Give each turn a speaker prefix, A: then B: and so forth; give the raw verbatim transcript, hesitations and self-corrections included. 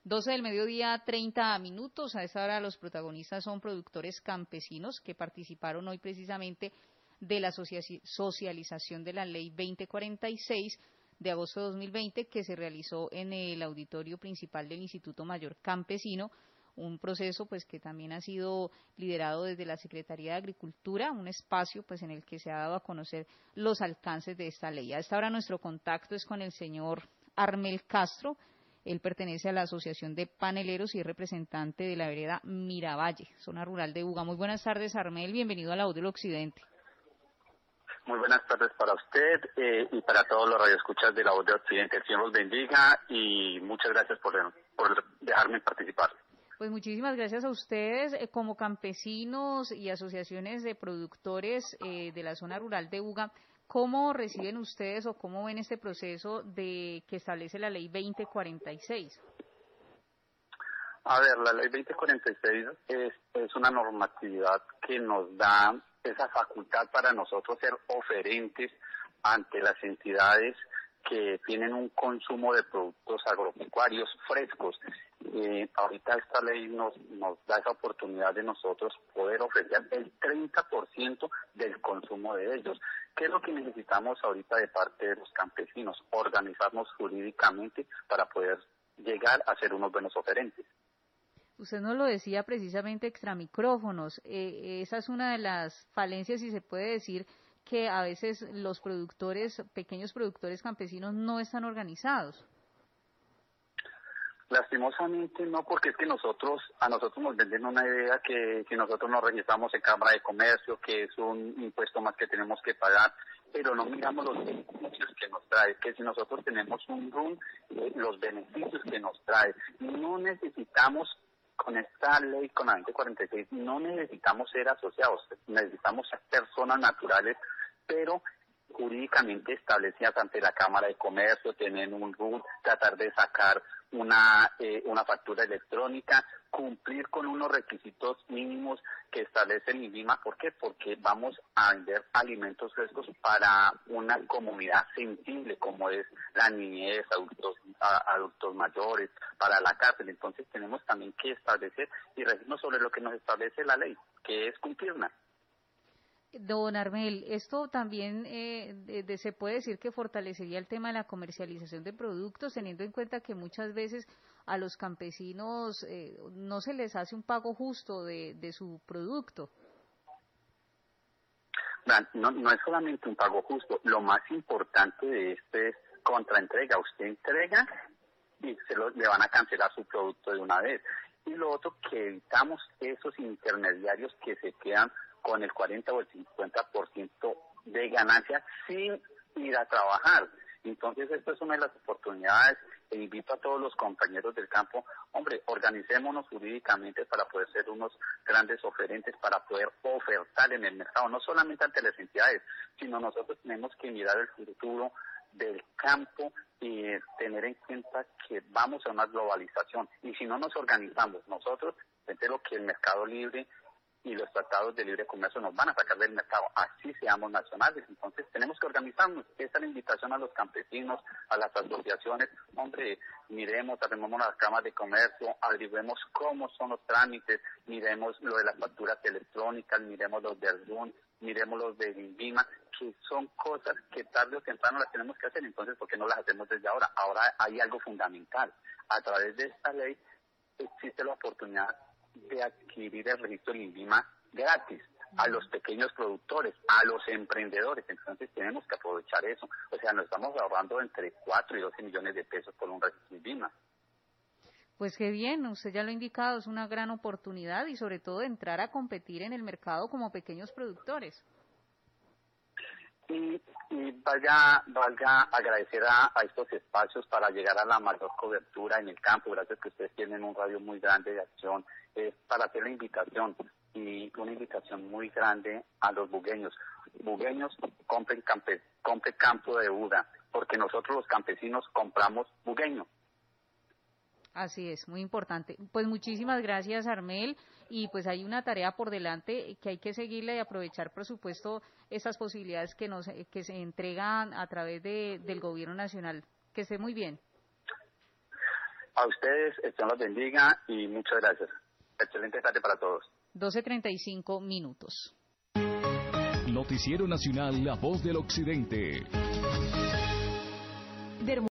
A: doce del mediodía, treinta minutos. A esta hora los protagonistas son productores campesinos que participaron hoy precisamente de la socialización de la ley veinte cuarenta y seis de agosto de dos mil veinte, que se realizó en el auditorio principal del Instituto Mayor Campesino, un proceso pues que también ha sido liderado desde la Secretaría de Agricultura, un espacio pues en el que se ha dado a conocer los alcances de esta ley. A esta hora nuestro contacto es con el señor Armel Castro. Él pertenece a la Asociación de Paneleros y es representante de la vereda Miravalle, zona rural de Buga. Muy buenas tardes, Armel, bienvenido a la Voz del Occidente.
B: Muy buenas tardes para usted eh, y para todos los radioescuchas de la Voz del Occidente. El Señor los bendiga y muchas gracias por, por dejarme participar.
A: Pues muchísimas gracias a ustedes, eh, como campesinos y asociaciones de productores eh, de la zona rural de Buga. ¿Cómo reciben ustedes o cómo ven este proceso de que establece la ley veinte cuarenta y seis?
B: A ver, la ley veinte cuarenta y seis es, es una normatividad que nos da esa facultad para nosotros ser oferentes ante las entidades que tienen un consumo de productos agropecuarios frescos. Eh, ahorita esta ley nos, nos da esa oportunidad de nosotros poder ofrecer el treinta por ciento del consumo de ellos. ¿Qué es lo que necesitamos ahorita de parte de los campesinos? Organizarnos jurídicamente para poder llegar a ser unos buenos oferentes.
A: Usted nos lo decía precisamente extra micrófonos, eh, esa es una de las falencias, si se puede decir, que a veces los productores, pequeños productores campesinos no están organizados.
B: Lastimosamente no, porque es que nosotros, a nosotros nos venden una idea que si nosotros nos registramos en Cámara de Comercio, que es un impuesto más que tenemos que pagar, pero no miramos los beneficios que nos trae, que si nosotros tenemos un R U N, eh, los beneficios que nos trae. No necesitamos, con esta ley, con la veinte cuarenta y seis, no necesitamos ser asociados, necesitamos ser personas naturales, pero jurídicamente establecidas ante la Cámara de Comercio, tener un R U N, tratar de sacar una eh, una factura electrónica, cumplir con unos requisitos mínimos que establece el INVIMA. ¿Por qué? Porque vamos a vender alimentos frescos para una comunidad sensible como es la niñez, adultos a, adultos mayores, para la cárcel. Entonces tenemos también que establecer y regirnos sobre lo que nos establece la ley, que es cumplirla.
A: Don Armel, esto también eh, de, de, se puede decir que fortalecería el tema de la comercialización de productos, teniendo en cuenta que muchas veces a los campesinos eh, no se les hace un pago justo de, de su producto.
B: No, no es solamente un pago justo, lo más importante de este es contraentrega. Usted entrega y se lo, le van a cancelar su producto de una vez. Y lo otro, que evitamos esos intermediarios que se quedan con el cuarenta o el cincuenta por ciento de ganancia sin ir a trabajar. Entonces, esto es una de las oportunidades e invito a todos los compañeros del campo, hombre, organicémonos jurídicamente para poder ser unos grandes oferentes, para poder ofertar en el mercado, no solamente ante las entidades, sino nosotros tenemos que mirar el futuro del campo y tener en cuenta que vamos a una globalización. Y si no nos organizamos nosotros, frente a lo que el mercado libre y los tratados de libre comercio nos van a sacar del mercado, así seamos nacionales. Entonces tenemos que organizarnos. Esta es la invitación a los campesinos, a las asociaciones. Hombre, miremos, armemos las cámaras de comercio, averiguemos cómo son los trámites, miremos lo de las facturas electrónicas, miremos los del R U N, miremos los del INVIMA, que son cosas que tarde o temprano las tenemos que hacer. Entonces, ¿por qué no las hacemos desde ahora? Ahora hay algo fundamental. A través de esta ley existe la oportunidad de adquirir el registro del INVIMA gratis a los pequeños productores, a los emprendedores. Entonces tenemos que aprovechar eso. O sea, nos estamos ahorrando entre cuatro y doce millones de pesos por un registro INVIMA.
A: Pues qué bien, usted ya lo ha indicado, es una gran oportunidad y sobre todo entrar a competir en el mercado como pequeños productores.
B: Y, y valga, valga agradecer a, a estos espacios para llegar a la mayor cobertura en el campo. Gracias que ustedes tienen un radio muy grande de acción, eh, para hacer la invitación y una invitación muy grande a los bugueños. Bugueños, compren, campe, compren campo de Buga, porque nosotros los campesinos compramos bugueño.
A: Así es, muy importante. Pues muchísimas gracias, Armel, y pues hay una tarea por delante que hay que seguirle y aprovechar, por supuesto, estas posibilidades que nos que se entregan a través de, del Gobierno Nacional. Que esté muy bien.
B: A ustedes, el Señor los bendiga y muchas gracias. Excelente tarde para todos.
A: doce treinta y cinco minutos.
C: Noticiero Nacional, La Voz del Occidente.